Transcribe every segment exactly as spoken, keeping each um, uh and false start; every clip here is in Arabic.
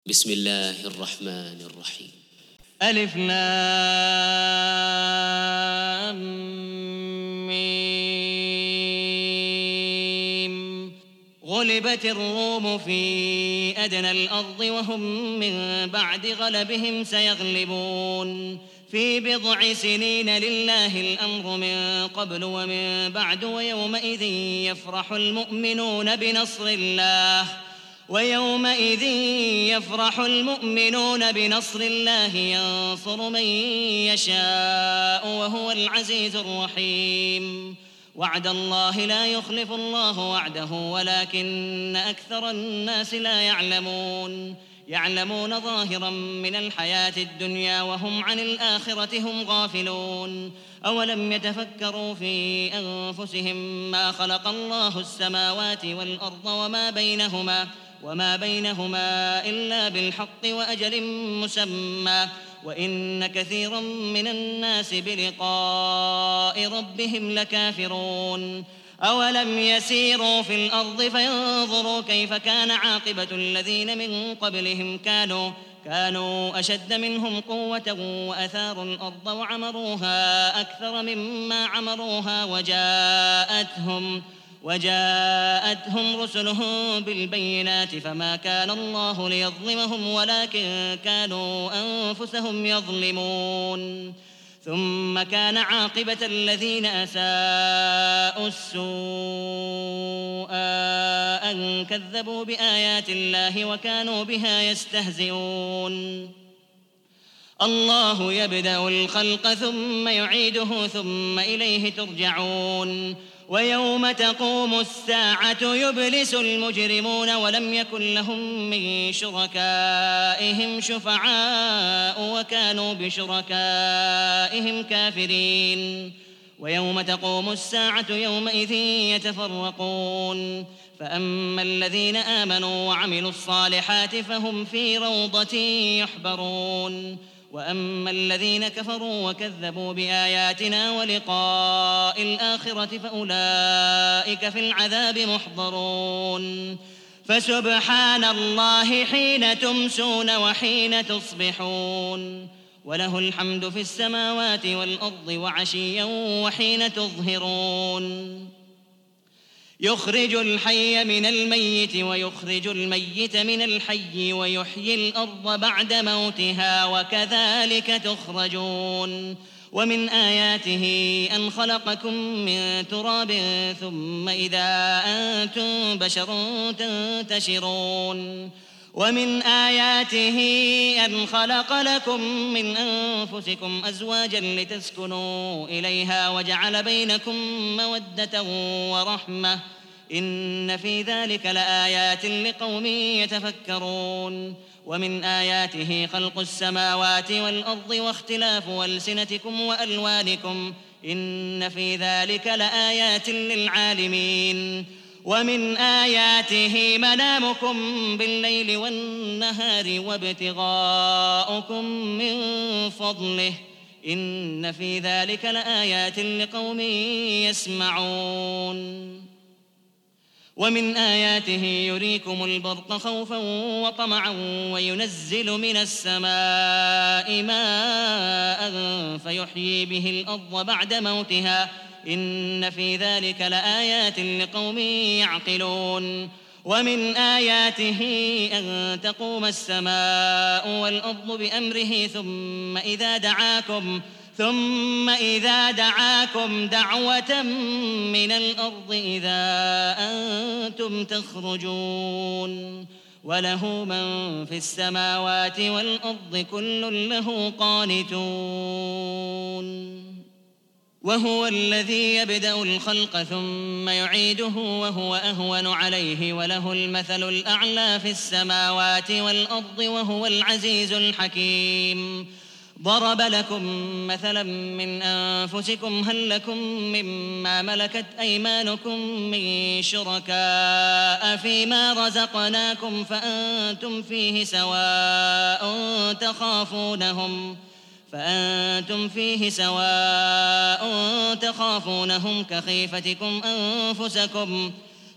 بسم الله الرحمن الرحيم. ألف لام ميم. غلبت الروم في أدنى الأرض وهم من بعد غلبهم سيغلبون في بضع سنين لله الأمر من قبل ومن بعد ويومئذ يفرح المؤمنون بنصر الله ويومئذ يفرح المؤمنون بنصر الله ينصر من يشاء وهو العزيز الرحيم. وعد الله لا يخلف الله وعده ولكن أكثر الناس لا يعلمون يعلمون ظاهرا من الحياة الدنيا وهم عن الآخرة هم غافلون. أولم يتفكروا في أنفسهم ما خلق الله السماوات والأرض وما بينهما وما بينهما إلا بالحق وأجل مسمى وإن كثيرا من الناس بلقاء ربهم لكافرون. أولم يسيروا في الأرض فينظروا كيف كان عاقبة الذين من قبلهم كانوا كانوا أشد منهم قوة وأثاروا الأرض وعمروها أكثر مما عمروها وجاءتهم وجاءتهم رسلهم بالبينات فما كان الله ليظلمهم ولكن كانوا أنفسهم يظلمون. ثم كان عاقبة الذين أساءوا السوء أن كذبوا بآيات الله وكانوا بها يستهزئون. الله يبدأ الخلق ثم يعيده ثم إليه ترجعون. ويوم تقوم الساعة يبلس المجرمون ولم يكن لهم من شركائهم شفعاء وكانوا بشركائهم كافرين. ويوم تقوم الساعة يومئذ يتفرقون فأما الذين آمنوا وعملوا الصالحات فهم في روضة يحبرون وأما الذين كفروا وكذبوا بآياتنا ولقاء الآخرة فأولئك في العذاب محضرون. فسبحان الله حين تمسون وحين تصبحون وله الحمد في السماوات والأرض وعشيا وحين تظهرون. يخرج الحي من الميت ويخرج الميت من الحي ويحيي الأرض بعد موتها وكذلك تخرجون. ومن آياته أن خلقكم من تراب ثم إذا أنتم بشر تنتشرون. ومن آياته أن خلق لكم من أنفسكم أزواجا لتسكنوا إليها وجعل بينكم مودة ورحمة إن في ذلك لآيات لقوم يتفكرون. ومن آياته خلق السماوات والأرض واختلاف ألسنتكم وألوانكم إن في ذلك لآيات للعالمين. ومن آياته منامكم بالليل والنهار وابتغاؤكم من فضله إن في ذلك لآيات لقوم يسمعون. ومن آياته يريكم البرق خوفا وطمعا وينزل من السماء ماء فيحيي به الأرض بعد موتها إن في ذلك لآيات لقوم يعقلون. ومن آياته أن تقوم السماء والأرض بأمره ثم إذا دعاكم ثم إذا دعاكم دعوة من الأرض إذا أنتم تخرجون. وله من في السماوات والأرض كل له قانتون. وهو الذي يبدأ الخلق ثم يعيده وهو أهون عليه وله المثل الأعلى في السماوات والأرض وهو العزيز الحكيم. ضرب لكم مثلا من أنفسكم هل لكم مما ملكت أيمانكم من شركاء فيما رزقناكم فأنتم فيه سواء تخافونهم فأنتم فيه سواء تخافونهم كخيفتكم أنفسكم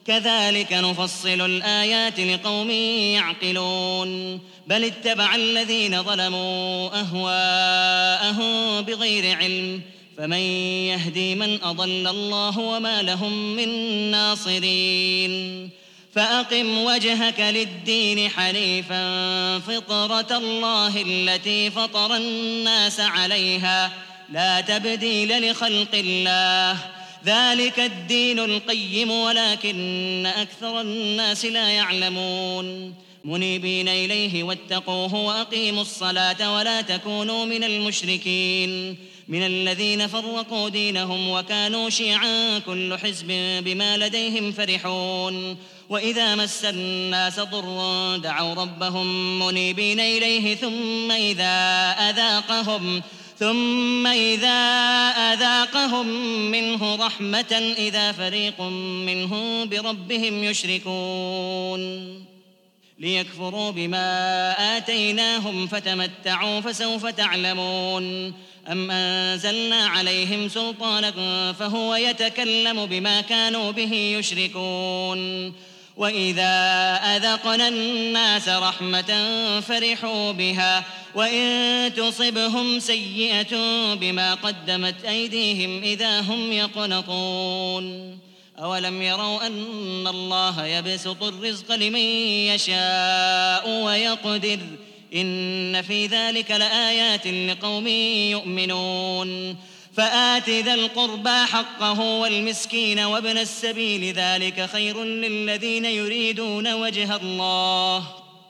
كذلك نفصل الآيات لقوم يعقلون بل اتبع الذين ظلموا أهواءهم بغير علم فمن يهدي من أضل الله وما لهم من ناصرين فأقم وجهك للدين حنيفا فطرة الله التي فطر الناس عليها لا تبديل لخلق الله ذلك الدين القيم ولكن أكثر الناس لا يعلمون منيبين إليه واتقوه وأقيموا الصلاة ولا تكونوا من المشركين من الذين فرقوا دينهم وكانوا شيعا كل حزب بما لديهم فرحون وإذا مس الناس ضر دعوا ربهم منيبين إليه ثم إذا أذاقهم ثم إذا أذاقهم منه رحمة إذا فريق منهم بربهم يشركون ليكفروا بما آتيناهم فتمتعوا فسوف تعلمون أم أنزلنا عليهم سلطانا فهو يتكلم بما كانوا به يشركون وإذا أذقنا الناس رحمة فرحوا بها وإن تصبهم سيئة بما قدمت أيديهم إذا هم يقنطون أولم يروا أن الله يبسط الرزق لمن يشاء ويقدر إن في ذلك لآيات لقوم يؤمنون فآت ذا القربى حقه والمسكين وابن السبيل ذلك خير للذين يريدون وجه الله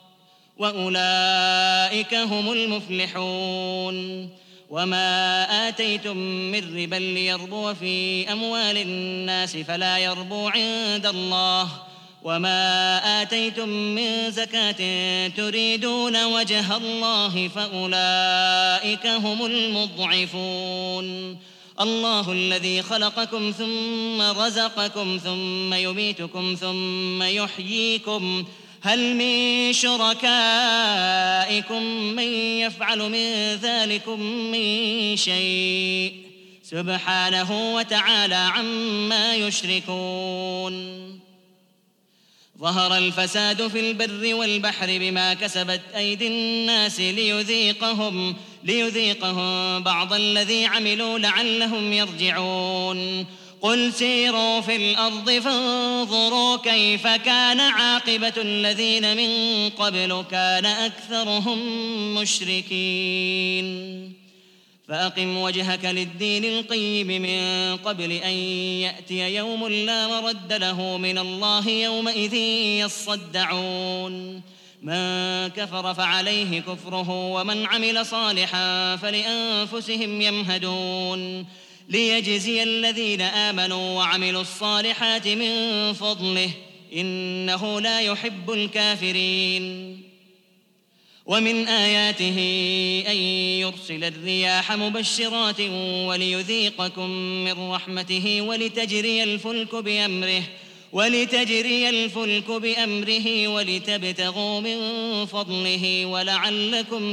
وأولئك هم المفلحون وما آتيتم من ربا ليربو في أموال الناس فلا يربو عند الله وما آتيتم من زكاة تريدون وجه الله فأولئك هم المضعفون الله الذي خلقكم ثم رزقكم ثم يميتكم ثم يحييكم هل من شركائكم من يفعل من ذلكم من شيء سبحانه وتعالى عما يشركون ظهر الفساد في البر والبحر بما كسبت أيدي الناس ليذيقهم ليذيقهم بعض الذي عملوا لعلهم يرجعون قل سيروا في الأرض فانظروا كيف كان عاقبة الذين من قبل كان أكثرهم مشركين فأقم وجهك للدين القيم من قبل أن يأتي يوم لا مرد له من الله يومئذ يصدعون من كفر فعليه كفره ومن عمل صالحا فلأنفسهم يمهدون ليجزي الذين آمنوا وعملوا الصالحات من فضله إنه لا يحب الكافرين ومن آياته أن يرسل الرياح مبشرات وليذيقكم من رحمته ولتجري الفلك بأمره ولتجري الفلك بأمره ولتبتغوا من فضله ولعلكم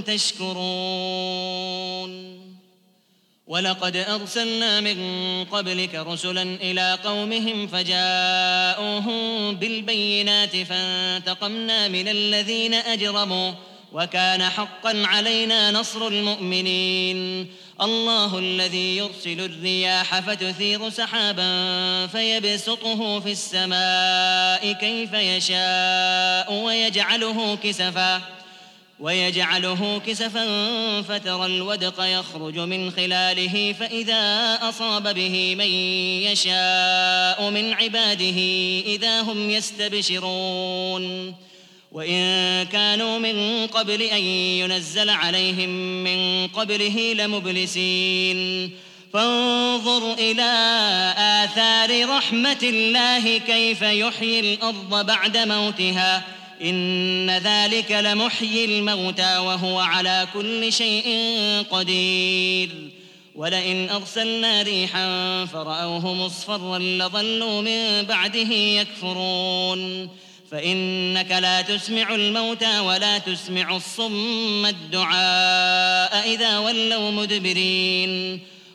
تشكرون ولقد أرسلنا من قبلك رسلا إلى قومهم فجاءوهم بالبينات فانتقمنا من الذين أجرموا وكان حقا علينا نصر المؤمنين الله الذي يرسل الرياح فتثير سحابا فيبسطه في السماء كيف يشاء ويجعله كسفا ويجعله كسفا فترى الودق يخرج من خلاله فإذا أصاب به من يشاء من عباده إذا هم يستبشرون وإن كانوا من قبل أن ينزل عليهم من قبله لمبلسين فانظر إلى آثار رحمة الله كيف يحيي الأرض بعد موتها إن ذلك لمحيي الموتى وهو على كل شيء قدير ولئن أرسلنا ريحا فرأوه مصفرا لظلوا من بعده يكفرون فإنك لا تسمع الموتى ولا تسمع الصم الدعاء إذا ولوا مدبرين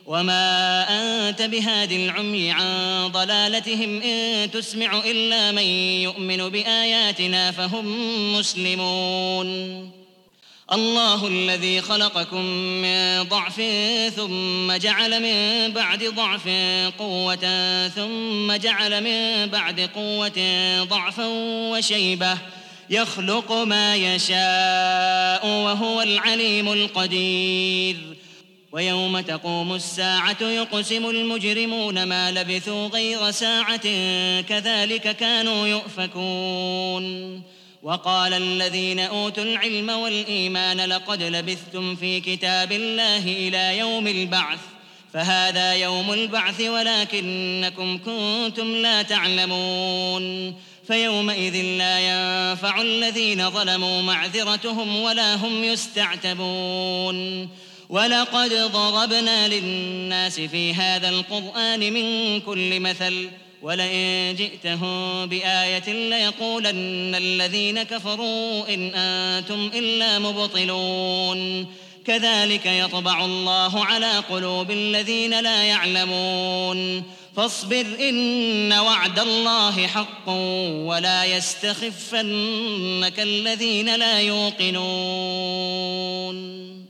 وما أنت بهاد العمي عن ضلالتهم إن تسمع إلا من يؤمن بآياتنا فهم مسلمون. الله الذي خلقكم من ضعف ثم جعل من بعد ضعف قوة ثم جعل من بعد قوة ضعفا وشيبة يخلق ما يشاء وهو العليم القدير. ويوم تقوم الساعة يقسم المجرمون ما لبثوا غير ساعة كذلك كانوا يؤفكون. وقال الذين أوتوا العلم والإيمان لقد لبثتم في كتاب الله إلى يوم البعث فهذا يوم البعث ولكنكم كنتم لا تعلمون. فيومئذ لا ينفع الذين ظلموا معذرتهم ولا هم يستعتبون. ولقد ضربنا للناس في هذا القرآن من كل مثل ولئن جئتهم بآية ليقولن الذين كفروا إن أنتم إلا مبطلون. كذلك يطبع الله على قلوب الذين لا يعلمون. فاصبر إن وعد الله حق ولا يستخفنك الذين لا يوقنون.